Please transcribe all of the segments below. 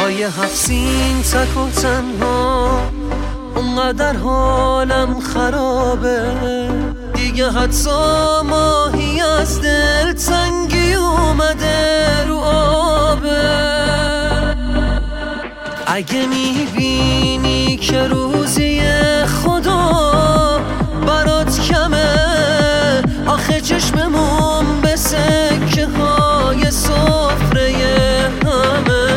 دعای حفظین تک و تنها، اونقدر حالم خرابه دیگه، حتی ماهی از دل تنگی اومده رو آبه. اگه میبینی که روزی خدا برات کمه، آخه چشممون به سکه های سفره همه.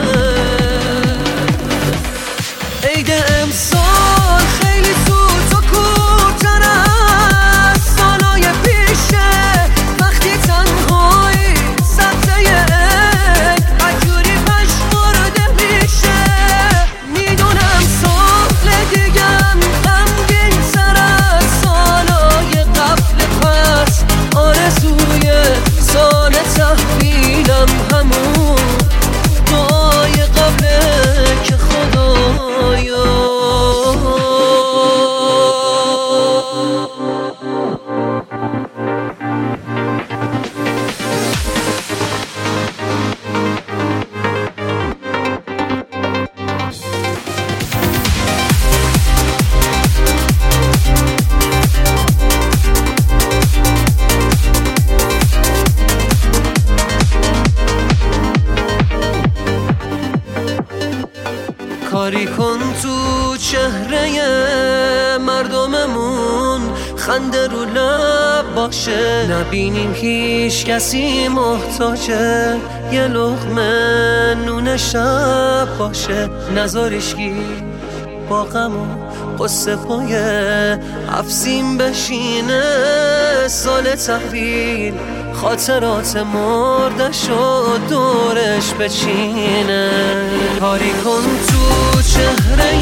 عید امسال خیلی زود و کوتاه از سالای پیشه، وقتی تنهایی سبزه عید عجوری پشمرده میشه. میدونم سال دیگم غمگین تر از سالای قبل، پس آرزوی سال تحویلم همون دعای قبله که خدایا. کاری کن تو چهره مردممون خنده رو لب باشه، نبینیم هیچ کسی محتاجه یه لقمه نون شب باشه. نذارشگی با غم و قصه پای حفظیم بشینه، سال تحویل خاطرات مردش و دورش بچینه. کاری کن تو چهره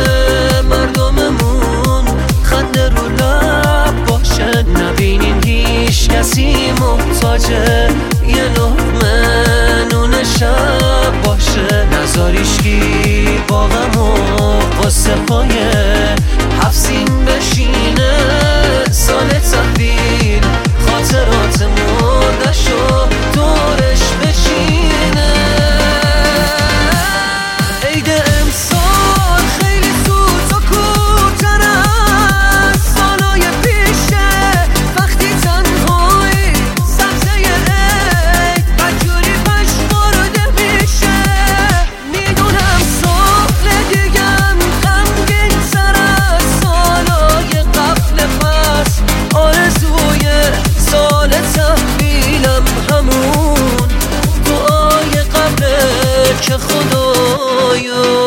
مردممون خنده رو لب باشه، نبینیم هیچ کسی محتاجه یه لقمه نون شب باشه. نذاریشکی با غم و قصه پای حفظیم بشینه، سال تحویل خاطرات مردش و دورش بچینه. عید امسال خیلی زود و کوتاه از سالای پیشه، وقتی تنهایی سبزه عید عجوری پشمرده میشه. میدونم سال دیگم غمگین تر از سالای قبل، پس آرزوی سال تحویلم همون دعای قبله که خدایا.